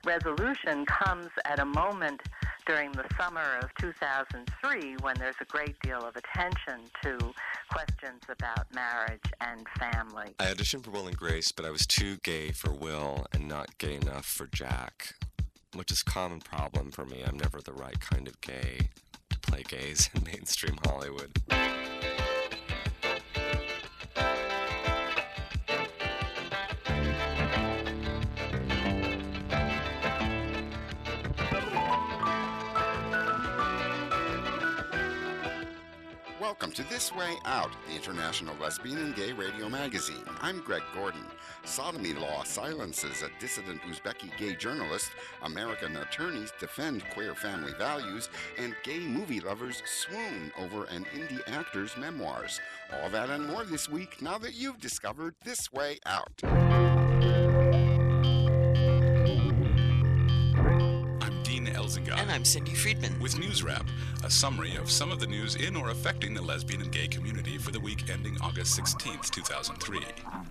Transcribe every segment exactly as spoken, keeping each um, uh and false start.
resolution comes at a moment during the summer of two thousand three when there's a great deal of attention to questions about marriage and family. I auditioned for Will and Grace, but I was too gay for Will and not gay enough for Jack, which is a common problem for me. I'm never the right kind of gay to play gays in mainstream Hollywood. Welcome to This Way Out, the International Lesbian and Gay Radio Magazine. I'm Greg Gordon. Sodomy law silences a dissident Uzbeki gay journalist, American attorneys defend queer family values, and gay movie lovers swoon over an indie actor's memoirs. All that and more this week, now that you've discovered This Way Out. And I'm Cindy Friedman. With News Wrap, a summary of some of the news in or affecting the lesbian and gay community for the week ending August sixteenth, two thousand three.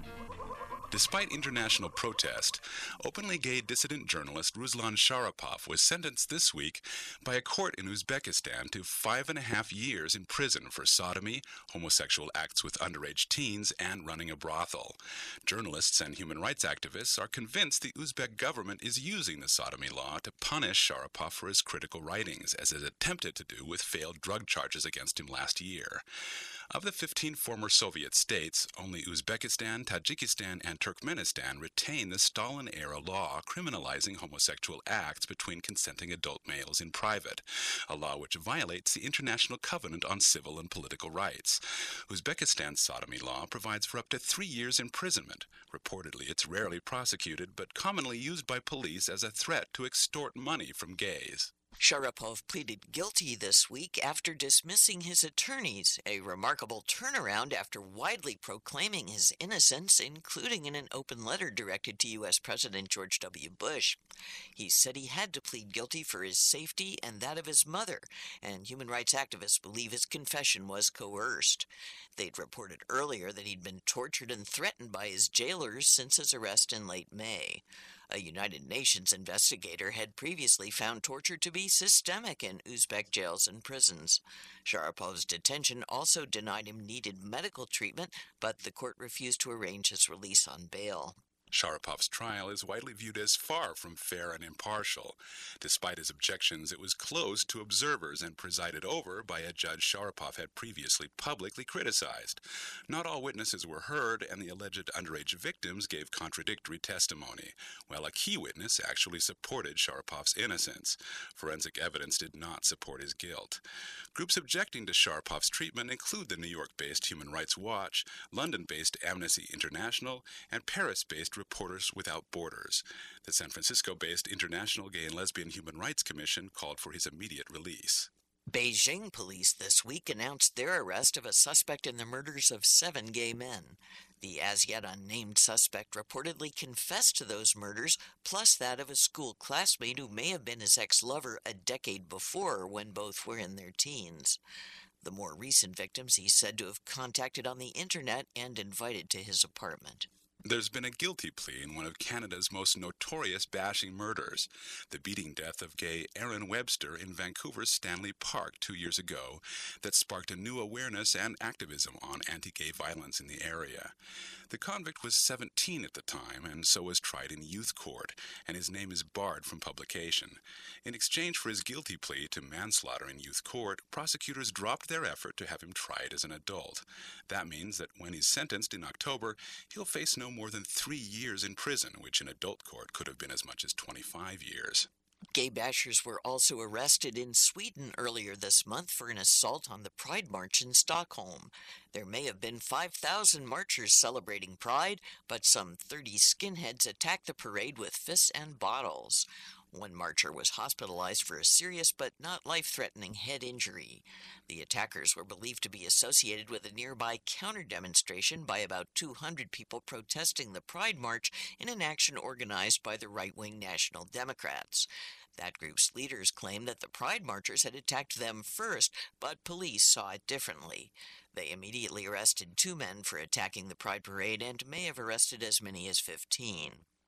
Despite international protest, openly gay dissident journalist Ruslan Sharapov was sentenced this week by a court in Uzbekistan to five and a half years in prison for sodomy, homosexual acts with underage teens, and running a brothel. Journalists and human rights activists are convinced the Uzbek government is using the sodomy law to punish Sharapov for his critical writings, as it attempted to do with failed drug charges against him last year. Of the fifteen former Soviet states, only Uzbekistan, Tajikistan, and Turkmenistan retain the Stalin-era law criminalizing homosexual acts between consenting adult males in private, a law which violates the International Covenant on Civil and Political Rights. Uzbekistan's sodomy law provides for up to three years imprisonment. Reportedly, it's rarely prosecuted, but commonly used by police as a threat to extort money from gays. Sharapov pleaded guilty this week after dismissing his attorneys, a remarkable turnaround after widely proclaiming his innocence, including in an open letter directed to U S President George W. Bush. He said he had to plead guilty for his safety and that of his mother, and human rights activists believe his confession was coerced. They'd reported earlier that he'd been tortured and threatened by his jailers since his arrest in late May. A United Nations investigator had previously found torture to be systemic in Uzbek jails and prisons. Sharapov's detention also denied him needed medical treatment, but the court refused to arrange his release on bail. Sharapov's trial is widely viewed as far from fair and impartial. Despite his objections, it was closed to observers and presided over by a judge Sharapov had previously publicly criticized. Not all witnesses were heard, and the alleged underage victims gave contradictory testimony, while a key witness actually supported Sharapov's innocence. Forensic evidence did not support his guilt. Groups objecting to Sharapov's treatment include the New York-based Human Rights Watch, London-based Amnesty International, and Paris-based Reporters Without Borders. The San Francisco-based International Gay and Lesbian Human Rights Commission called for his immediate release. Beijing police this week announced their arrest of a suspect in the murders of seven gay men. The as-yet unnamed suspect reportedly confessed to those murders, plus that of a school classmate who may have been his ex-lover a decade before when both were in their teens. The more recent victims he said to have contacted on the internet and invited to his apartment. There's been a guilty plea in one of Canada's most notorious bashing murders, the beating death of gay Aaron Webster in Vancouver's Stanley Park two years ago, that sparked a new awareness and activism on anti-gay violence in the area. The convict was seventeen at the time, and so was tried in youth court, and his name is barred from publication. In exchange for his guilty plea to manslaughter in youth court, prosecutors dropped their effort to have him tried as an adult. That means that when he's sentenced in October, he'll face no more than three years in prison, which in adult court could have been as much as twenty-five years. Gay bashers were also arrested in Sweden earlier this month for an assault on the Pride March in Stockholm. There may have been five thousand marchers celebrating Pride, but some thirty skinheads attacked the parade with fists and bottles. One marcher was hospitalized for a serious but not life-threatening head injury. The attackers were believed to be associated with a nearby counter-demonstration by about two hundred people protesting the Pride March in an action organized by the right-wing National Democrats. That group's leaders claimed that the Pride marchers had attacked them first, but police saw it differently. They immediately arrested two men for attacking the Pride parade and may have arrested as many as fifteen.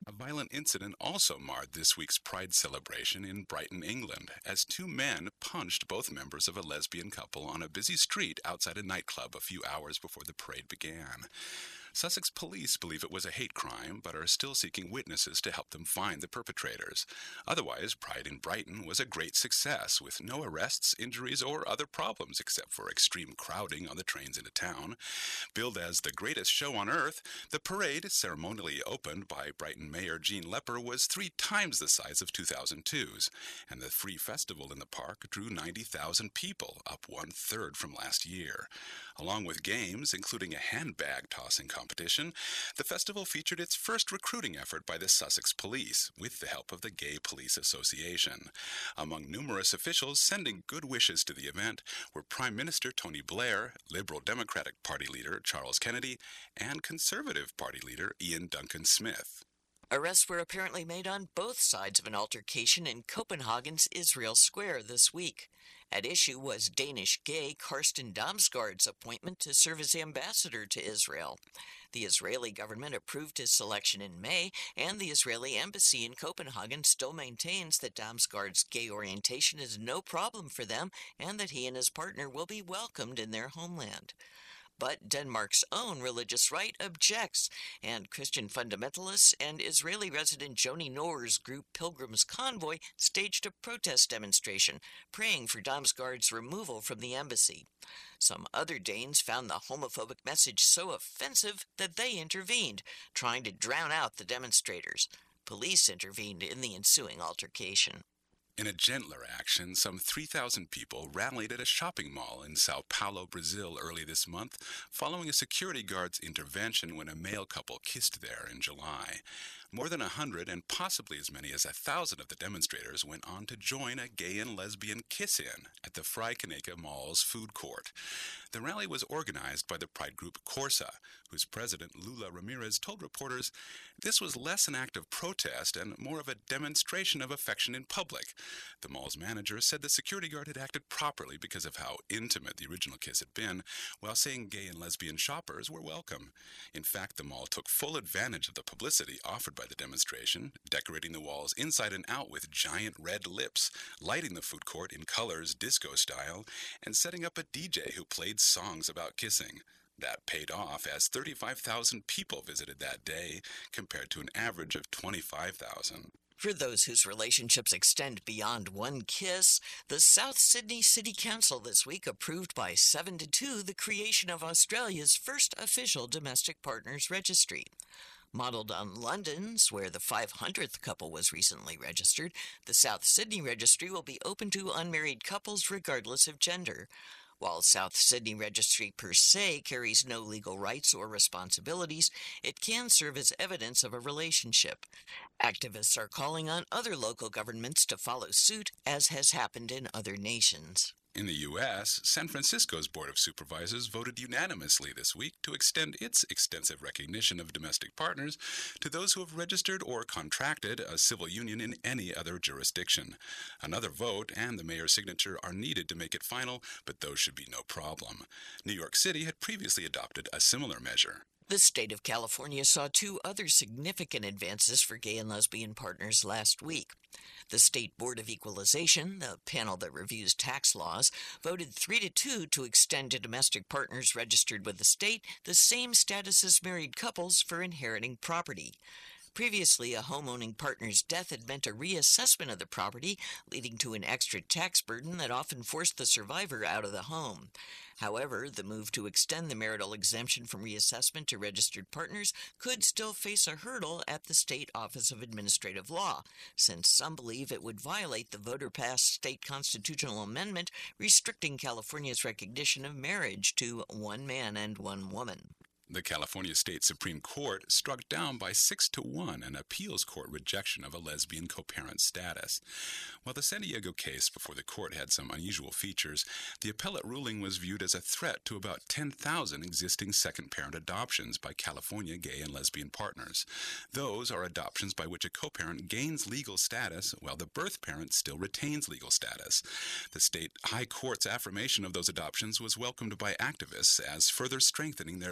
A violent incident also marred this week's Pride celebration in Brighton, England, as two men punched both members of a lesbian couple on a busy street outside a nightclub a few hours before the parade began. Sussex police believe it was a hate crime, but are still seeking witnesses to help them find the perpetrators. Otherwise, Pride in Brighton was a great success, with no arrests, injuries, or other problems except for extreme crowding on the trains into town. Billed as the greatest show on earth, the parade, ceremonially opened by Brighton Mayor Jean Lepper, was three times the size of two thousand two's, and the free festival in the park drew ninety thousand people, up one-third from last year. Along with games, including a handbag tossing competition, the festival featured its first recruiting effort by the Sussex Police, with the help of the Gay Police Association. Among numerous officials sending good wishes to the event were Prime Minister Tony Blair, Liberal Democratic Party leader Charles Kennedy, and Conservative Party leader Ian Duncan Smith. Arrests were apparently made on both sides of an altercation in Copenhagen's Israel Square this week. At issue was Danish gay Karsten Damsgaard's appointment to serve as ambassador to Israel. The Israeli government approved his selection in May, and the Israeli embassy in Copenhagen still maintains that Damsgaard's gay orientation is no problem for them and that he and his partner will be welcomed in their homeland. But Denmark's own religious right objects, and Christian fundamentalists and Israeli resident Joni Noor's group Pilgrim's Convoy staged a protest demonstration, praying for Damsgaard's removal from the embassy. Some other Danes found the homophobic message so offensive that they intervened, trying to drown out the demonstrators. Police intervened in the ensuing altercation. In a gentler action, some three thousand people rallied at a shopping mall in Sao Paulo, Brazil early this month, following a security guard's intervention when a male couple kissed there in July. More than a hundred and possibly as many as a thousand of the demonstrators went on to join a gay and lesbian kiss-in at the Freikaneka Mall's food court. The rally was organized by the pride group Corsa, whose president Lula Ramirez told reporters this was less an act of protest and more of a demonstration of affection in public. The mall's manager said the security guard had acted properly because of how intimate the original kiss had been, while saying gay and lesbian shoppers were welcome. In fact, the mall took full advantage of the publicity offered by the demonstration, decorating the walls inside and out with giant red lips, lighting the food court in colors disco style, and setting up a D J who played songs about kissing. That paid off, as thirty-five thousand people visited that day, compared to an average of twenty-five thousand. For those whose relationships extend beyond one kiss, the South Sydney City Council this week approved by seven to two the creation of Australia's first official domestic partners registry. Modeled on London's, where the five hundredth couple was recently registered, the South Sydney Registry will be open to unmarried couples regardless of gender. While South Sydney Registry per se carries no legal rights or responsibilities, it can serve as evidence of a relationship. Activists are calling on other local governments to follow suit, as has happened in other nations. In the U S, San Francisco's Board of Supervisors voted unanimously this week to extend its extensive recognition of domestic partners to those who have registered or contracted a civil union in any other jurisdiction. Another vote and the mayor's signature are needed to make it final, but those should be no problem. New York City had previously adopted a similar measure. The state of California saw two other significant advances for gay and lesbian partners last week. The State Board of Equalization, the panel that reviews tax laws, voted three to two to extend to domestic partners registered with the state the same status as married couples for inheriting property. Previously, a home-owning partner's death had meant a reassessment of the property, leading to an extra tax burden that often forced the survivor out of the home. However, the move to extend the marital exemption from reassessment to registered partners could still face a hurdle at the State Office of Administrative Law, since some believe it would violate the voter-passed state constitutional amendment restricting California's recognition of marriage to one man and one woman. The California State Supreme Court struck down by six to one an appeals court rejection of a lesbian co-parent status. While the San Diego case before the court had some unusual features, the appellate ruling was viewed as a threat to about ten thousand existing second-parent adoptions by California gay and lesbian partners. Those are adoptions by which a co-parent gains legal status while the birth parent still retains legal status. The state high court's affirmation of those adoptions was welcomed by activists as further strengthening their legal validity.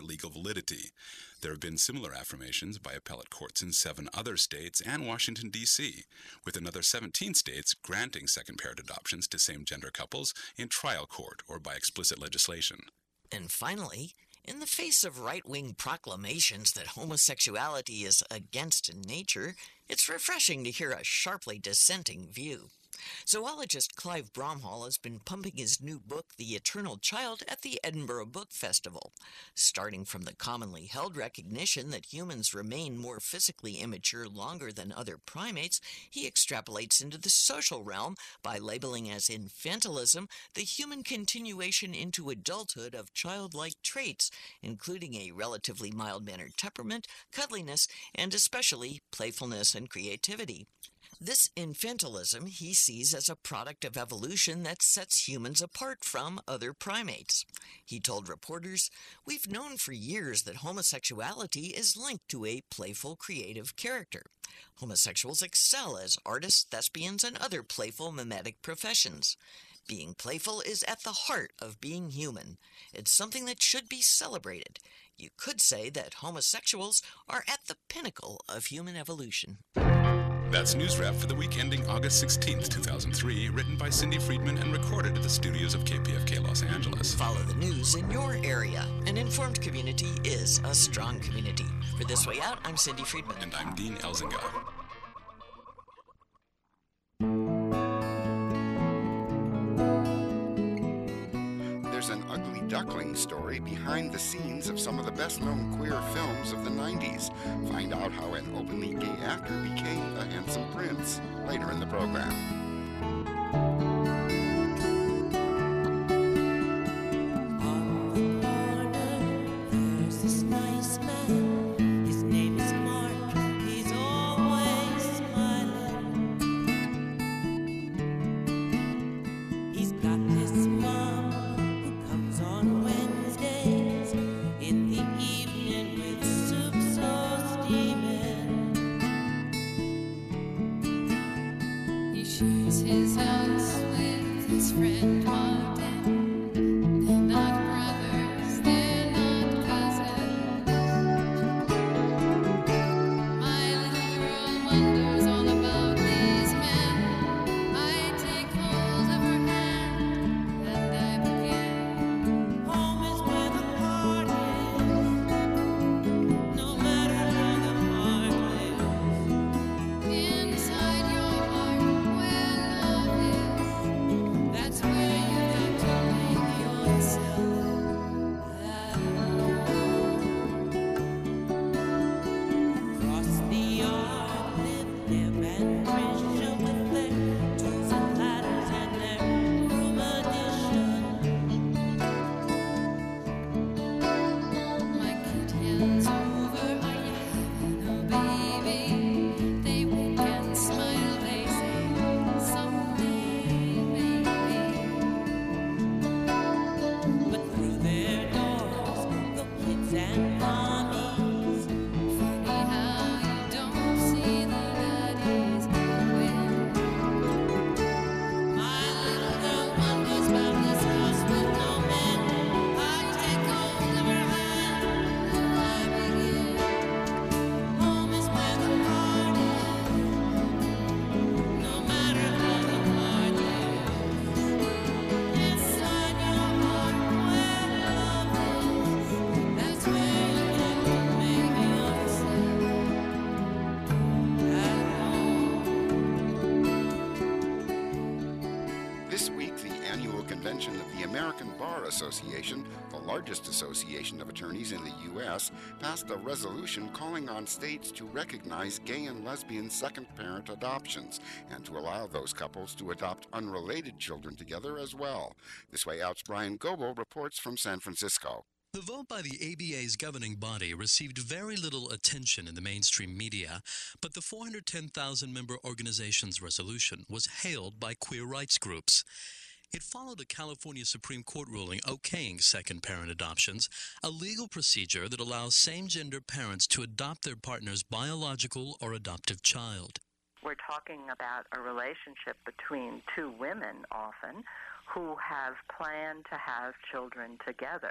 validity. There have been similar affirmations by appellate courts in seven other states and Washington, D C, with another seventeen states granting second-parent adoptions to same-gender couples in trial court or by explicit legislation. And finally, in the face of right-wing proclamations that homosexuality is against nature, it's refreshing to hear a sharply dissenting view. Zoologist Clive Bromhall has been pumping his new book, The Eternal Child, at the Edinburgh Book Festival. Starting from the commonly held recognition that humans remain more physically immature longer than other primates, he extrapolates into the social realm by labeling as infantilism the human continuation into adulthood of childlike traits, including a relatively mild-mannered temperament, cuddliness, and especially playfulness and creativity. This infantilism he sees as a product of evolution that sets humans apart from other primates. He told reporters, "We've known for years that homosexuality is linked to a playful, creative character. Homosexuals excel as artists, thespians, and other playful mimetic professions. Being playful is at the heart of being human. It's something that should be celebrated. You could say that homosexuals are at the pinnacle of human evolution." That's News Wrap for the week ending August sixteenth, two thousand three, written by Cindy Friedman and recorded at the studios of K P F K Los Angeles. Follow the news in your area. An informed community is a strong community. For This Way Out, I'm Cindy Friedman. And I'm Dean Elzinga. There's an ugly duckling story behind the scenes of some of the best-known queer films of the nineties. Find out how an openly gay actor became a handsome prince later in the program. His house with his friend Martin. They're not brothers, they're not cousins. My little girl wonders all about these men. I take hold of her hand and I begin. Home is where the heart is, no matter how the heart lives. Inside your heart, that's where you got to make yourself at home. Across the yard live Deb and Tricia with their tools and ladders and their room addition. My kid hands over, are you having a baby? They wink and smile, they say, someday. But through their doors go kids and mommies. Funny how you don't see the daddies when my little girl wanders about this house with no men. I take hold of her hand and I begin. Home is where the heart is, no matter how the heart lives. Inside your heart where love is, that's where you got to make yourself at home. This week, the annual convention of the American Bar Association, the largest association of attorneys in the U S, passed a resolution calling on states to recognize gay and lesbian second-parent adoptions and to allow those couples to adopt unrelated children together as well. This Way Out's Brian Goebel reports from San Francisco. The vote by the A B A's governing body received very little attention in the mainstream media, but the four hundred ten thousand member organization's resolution was hailed by queer rights groups. It followed a California Supreme Court ruling okaying second-parent adoptions, a legal procedure that allows same-gender parents to adopt their partner's biological or adoptive child. We're talking about a relationship between two women often who have planned to have children together.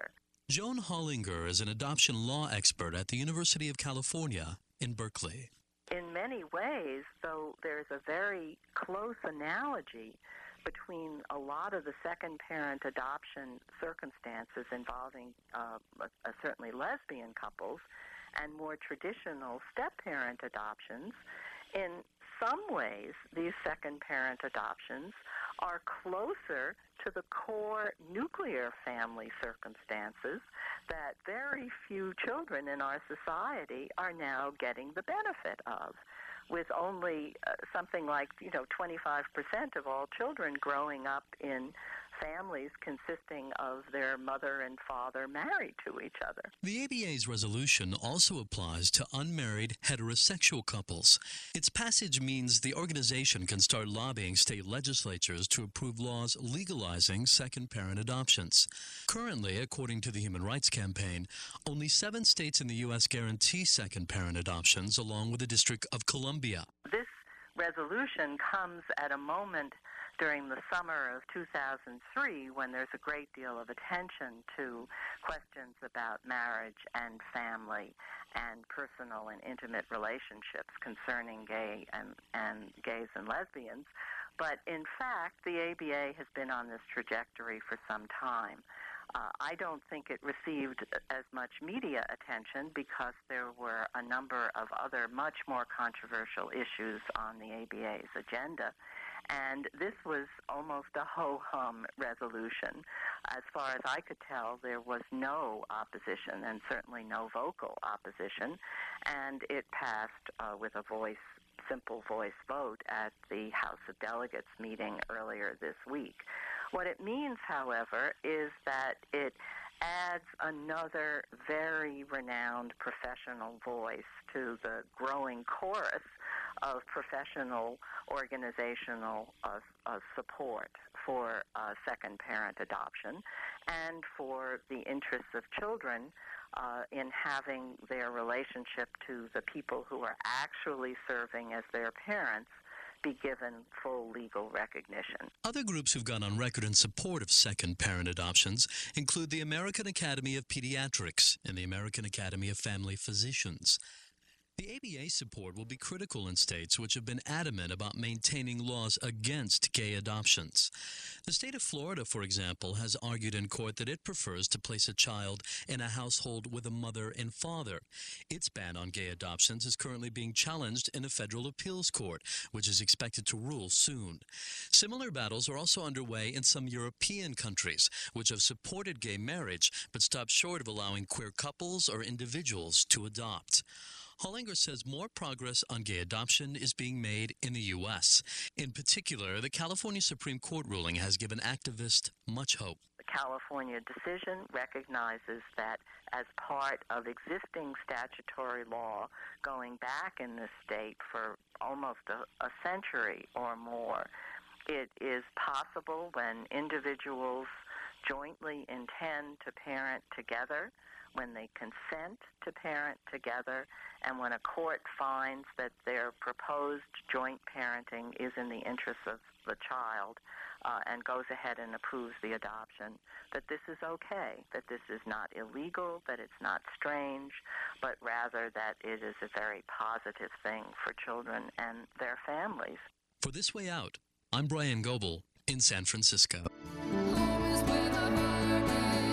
Joan Hollinger is an adoption law expert at the University of California in Berkeley. In many ways, though, there's a very close analogy between a lot of the second-parent adoption circumstances involving uh, uh, certainly lesbian couples and more traditional step-parent adoptions. In some ways, these second-parent adoptions are closer to the core nuclear family circumstances that very few children in our society are now getting the benefit of, with only uh, something like, you know, twenty-five percent of all children growing up in families consisting of their mother and father married to each other. The A B A's resolution also applies to unmarried heterosexual couples. Its passage means the organization can start lobbying state legislatures to approve laws legalizing second-parent adoptions. Currently, according to the Human Rights Campaign, only seven states in the U S guarantee second-parent adoptions, along with the District of Columbia. This resolution comes at a moment during the summer of two thousand three, when there's a great deal of attention to questions about marriage and family and personal and intimate relationships concerning gay and, and gays and lesbians. But in fact, the A B A has been on this trajectory for some time. Uh, I don't think it received as much media attention because there were a number of other much more controversial issues on the A B A's agenda. And this was almost a ho-hum resolution. As far as I could tell, there was no opposition and certainly no vocal opposition. And it passed uh, with a voice, simple voice vote at the House of Delegates meeting earlier this week. What it means, however, is that it adds another very renowned professional voice to the growing chorus of professional organizational uh, uh, support for uh, second-parent adoption and for the interests of children uh, in having their relationship to the people who are actually serving as their parents be given full legal recognition. Other groups who've gone on record in support of second-parent adoptions include the American Academy of Pediatrics and the American Academy of Family Physicians. The A B A support will be critical in states which have been adamant about maintaining laws against gay adoptions. The state of Florida, for example, has argued in court that it prefers to place a child in a household with a mother and father. Its ban on gay adoptions is currently being challenged in a federal appeals court, which is expected to rule soon. Similar battles are also underway in some European countries, which have supported gay marriage but stopped short of allowing queer couples or individuals to adopt. Hollinger says more progress on gay adoption is being made in the U S. In particular, the California Supreme Court ruling has given activists much hope. The California decision recognizes that as part of existing statutory law going back in this state for almost a, a century or more, it is possible when individuals jointly intend to parent together, when they consent to parent together, and when a court finds that their proposed joint parenting is in the interests of the child uh, and goes ahead and approves the adoption, that this is okay, that this is not illegal, that it's not strange, but rather that it is a very positive thing for children and their families. For This Way Out, I'm Brian Goebel in San Francisco. Home is where the heart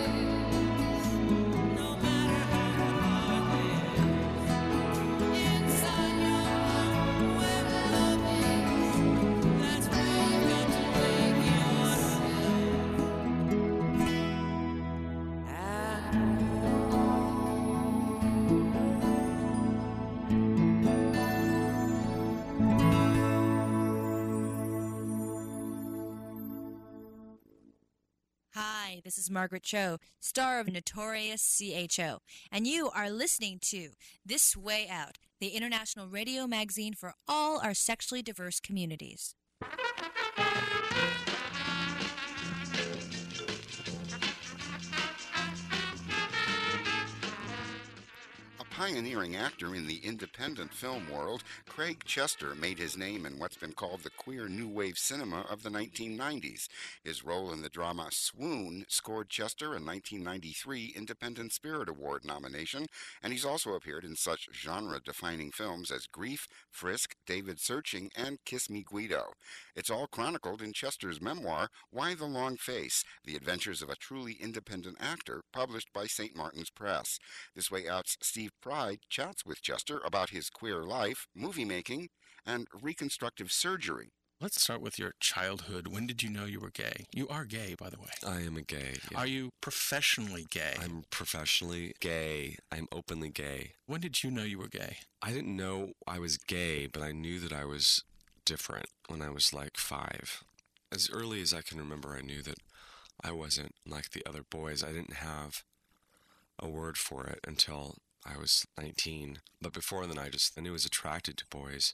is. No matter how hard it is. Inside your heart, where love is. That's where you've got to make yourself at Hi, this is Margaret Cho, star of Notorious C H O, and you are listening to This Way Out, the international radio magazine for all our sexually diverse communities. A pioneering actor in the independent film world, Craig Chester made his name in what's been called the queer new wave cinema of the nineteen nineties. His role in the drama Swoon scored Chester a nineteen ninety-three Independent Spirit Award nomination, and he's also appeared in such genre-defining films as Grief, Frisk, David Searching, and Kiss Me Guido. It's all chronicled in Chester's memoir, Why the Long Face? The Adventures of a Truly Independent Actor, published by Saint Martin's Press. This Way Out's Steve Pride chats with Chester about his queer life, movie making, and reconstructive surgery. Let's start with your childhood. When did you know you were gay? You are gay, by the way. I am a gay. Yeah. Are you professionally gay? I'm professionally gay. I'm openly gay. When did you know you were gay? I didn't know I was gay, but I knew that I was different when I was like five. As early as I can remember, I knew that I wasn't like the other boys. I didn't have a word for it until I was nineteen. But before then, I just I knew I was attracted to boys,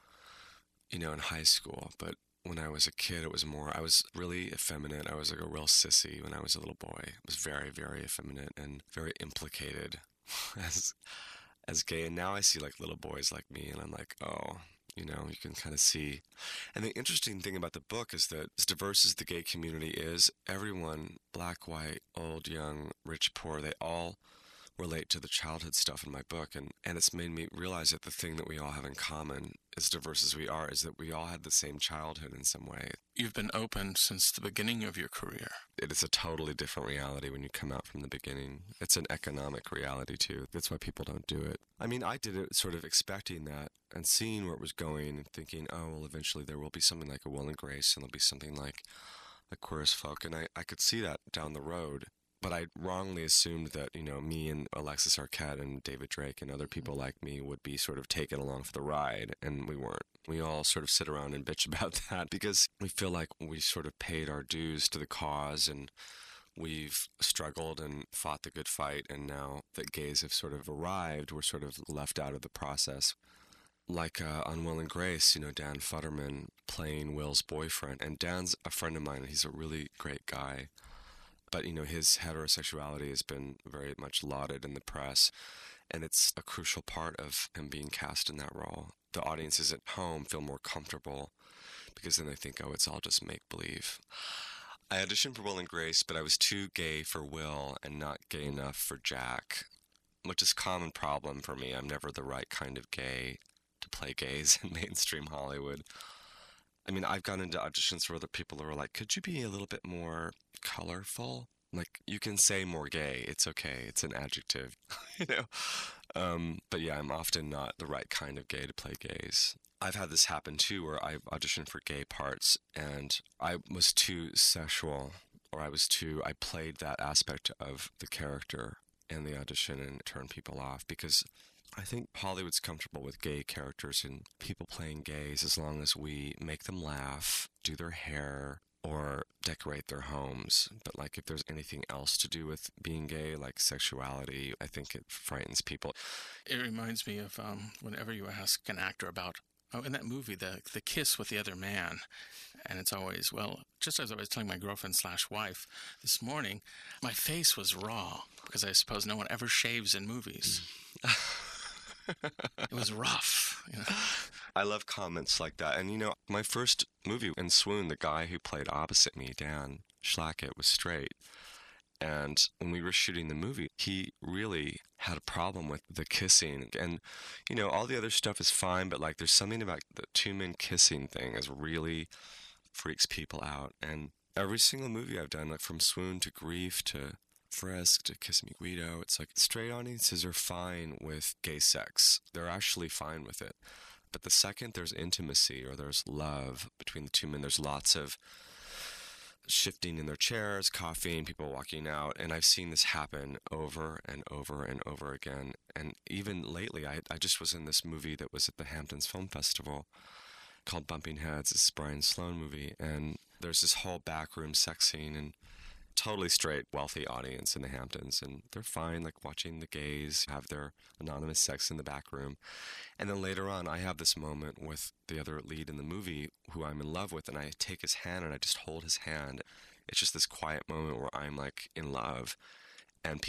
you know, in high school. But when I was a kid, it was more, I was really effeminate. I was like a real sissy when I was a little boy. I was very, very effeminate and very implicated as as gay. And now I see like little boys like me, and I'm like, oh, you know, you can kind of see. And the interesting thing about the book is that as diverse as the gay community is, everyone, black, white, old, young, rich, poor, they all relate to the childhood stuff in my book. And, and it's made me realize that the thing that we all have in common, as diverse as we are, is that we all had the same childhood in some way. You've been open since the beginning of your career. It is a totally different reality when you come out from the beginning. It's an economic reality, too. That's why people don't do it. I mean, I did it sort of expecting that and seeing where it was going and thinking, oh, well, eventually there will be something like a Will and Grace, and there'll be something like a Queer as Folk. And I, I could see that down the road. But I wrongly assumed that, you know, me and Alexis Arquette and David Drake and other people like me would be sort of taken along for the ride, and we weren't. We all sort of sit around and bitch about that because we feel like we sort of paid our dues to the cause, and we've struggled and fought the good fight, and now that gays have sort of arrived, we're sort of left out of the process. Like uh, on Will and Grace, you know, Dan Futterman playing Will's boyfriend, and Dan's a friend of mine, and he's a really great guy. But, you know, his heterosexuality has been very much lauded in the press, and it's a crucial part of him being cast in that role. The audiences at home feel more comfortable because then they think, oh, it's all just make-believe. I auditioned for Will and Grace, but I was too gay for Will and not gay enough for Jack, which is a common problem for me. I'm never the right kind of gay to play gays in mainstream Hollywood. I mean, I've gone into auditions where other people are like, could you be a little bit more colorful? Like, you can say more gay. It's okay. It's an adjective, you know? Um, but yeah, I'm often not the right kind of gay to play gays. I've had this happen, too, where I've auditioned for gay parts, and I was too sexual, or I was too, I played that aspect of the character in the audition and turned people off, because I think Hollywood's comfortable with gay characters and people playing gays as long as we make them laugh, do their hair, or decorate their homes. But like if there's anything else to do with being gay, like sexuality, I think it frightens people. It reminds me of um, whenever you ask an actor about, oh, in that movie, the the kiss with the other man, and it's always, well, just as I was telling my girlfriend slash wife this morning, my face was raw, because I suppose no one ever shaves in movies. It was rough. You know? I love comments like that. And, you know, my first movie in Swoon, the guy who played opposite me, Dan Schlackett, was straight. And when we were shooting the movie, he really had a problem with the kissing. And, you know, all the other stuff is fine, but, like, there's something about the two men kissing thing is really freaks people out. And every single movie I've done, like from Swoon to Grief to Frisk to Kiss Me Guido, it's like straight audiences are fine with gay sex. They're actually fine with it. But the second there's intimacy or there's love between the two men, there's lots of shifting in their chairs, coughing, people walking out. And I've seen this happen over and over and over again. And even lately, I, I just was in this movie that was at the Hamptons Film Festival called Bumping Heads. It's a Brian Sloan movie. And there's this whole backroom sex scene, and totally straight, wealthy audience in the Hamptons, and they're fine, like watching the gays have their anonymous sex in the back room. And then later on, I have this moment with the other lead in the movie who I'm in love with, and I take his hand and I just hold his hand. It's just this quiet moment where I'm like in love, and people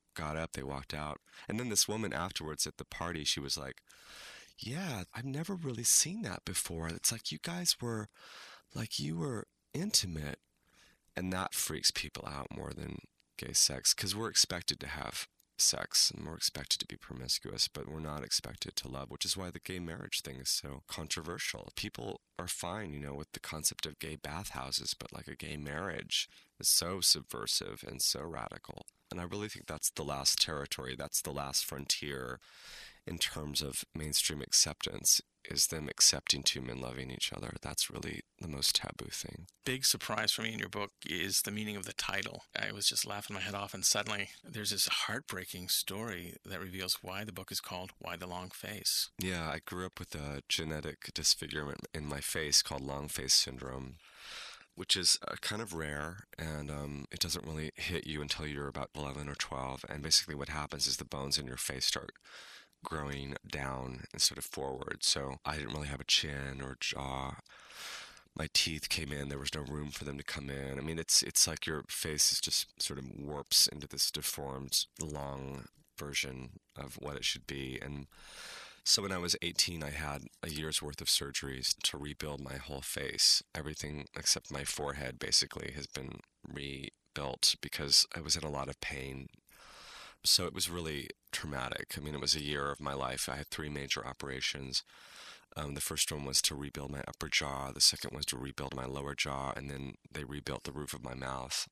got up, they walked out. And then this woman afterwards at the party, she was like, yeah, I've never really seen that before. It's like you guys were, like you were intimate. And that freaks people out more than gay sex, because we're expected to have sex and we're expected to be promiscuous, but we're not expected to love, which is why the gay marriage thing is so controversial. People are fine, you know, with the concept of gay bathhouses, but like a gay marriage is so subversive and so radical. And I really think that's the last territory, that's the last frontier in terms of mainstream acceptance, is them accepting two men loving each other. That's really the most taboo thing. Big surprise for me in your book is the meaning of the title. I was just laughing my head off, and suddenly there's this heartbreaking story that reveals why the book is called Why the Long Face. Yeah, I grew up with a genetic disfigurement in my face called long face syndrome, which is uh, kind of rare, and um, it doesn't really hit you until you're about eleven or twelve. And basically what happens is the bones in your face start growing down instead of forward. So I didn't really have a chin or jaw. My teeth came in. There was no room for them to come in. I mean, it's it's like your face is just sort of warps into this deformed, long version of what it should be. And so when I was eighteen, I had a year's worth of surgeries to rebuild my whole face. Everything except my forehead basically has been rebuilt because I was in a lot of pain. So it was really traumatic. I mean, it was a year of my life. I had three major operations. Um, the first one was to rebuild my upper jaw. The second was to rebuild my lower jaw. And then they rebuilt the roof of my mouth.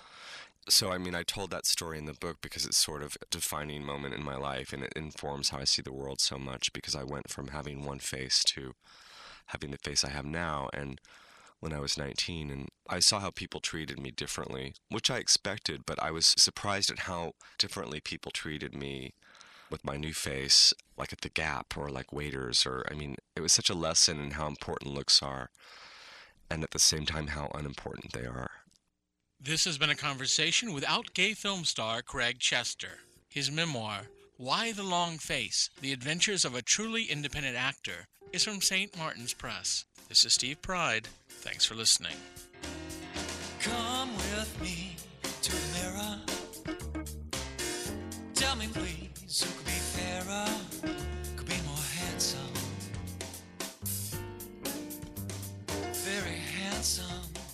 So, I mean, I told that story in the book because it's sort of a defining moment in my life. And it informs how I see the world so much, because I went from having one face to having the face I have now. And when I was nineteen, and I saw how people treated me differently, which I expected, but I was surprised at how differently people treated me with my new face, like at the Gap or like waiters, or, I mean, it was such a lesson in how important looks are, and at the same time how unimportant they are. This has been a conversation with out-gay film star Craig Chester. His memoir, Why the Long Face? The Adventures of a Truly Independent Actor, is from Saint Martin's Press. This is Steve Pride. Thanks for listening. Come with me to the mirror. Tell me please, who could be fairer, could be more handsome, very handsome.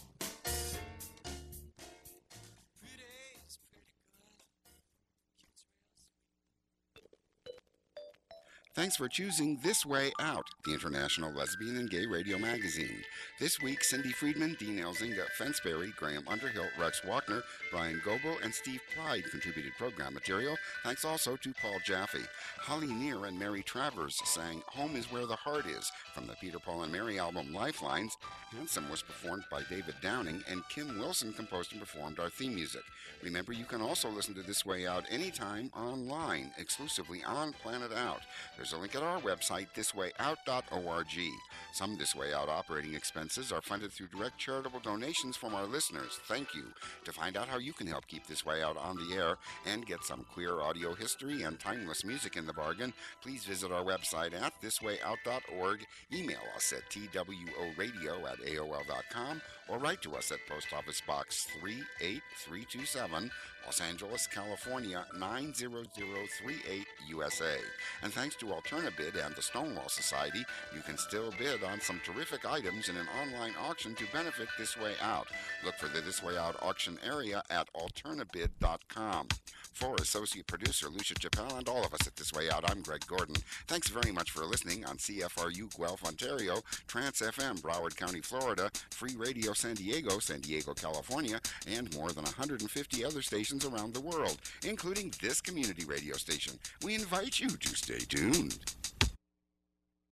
Thanks for choosing This Way Out, the International Lesbian and Gay Radio Magazine. This week, Cindy Friedman, Dean Elzinga, Fensberry, Graham Underhill, Rex Walkner, Brian Gobo, and Steve Pride contributed program material. Thanks also to Paul Jaffe. Holly Neer and Mary Travers sang Home is Where the Heart Is from the Peter, Paul, and Mary album Lifelines. Handsome was performed by David Downing, and Kim Wilson composed and performed our theme music. Remember, you can also listen to This Way Out anytime online, exclusively on Planet Out. There's a link at our website, this way out dot org. Some This Way Out operating expenses are funded through direct charitable donations from our listeners. Thank you. To find out how you can help keep This Way Out on the air and get some queer audio history and timeless music in the bargain, please visit our website at this way out dot org, email us at t w o radio at a o l dot com, or write to us at Post Office Box three eight three two seven, Los Angeles, California nine zero zero three eight, U S A. And thanks to Alternabid and the Stonewall Society, you can still bid on some terrific items in an online auction to benefit This Way Out. Look for the This Way Out auction area at alternabid dot com. For Associate Producer Lucia Chappelle and all of us at This Way Out, I'm Greg Gordon. Thanks very much for listening on C F R U Guelph, Ontario, Trans F M, Broward County, Florida, Free Radio San Diego, San Diego, California, and more than one hundred fifty other stations around the world, including this community radio station. We invite you to stay tuned.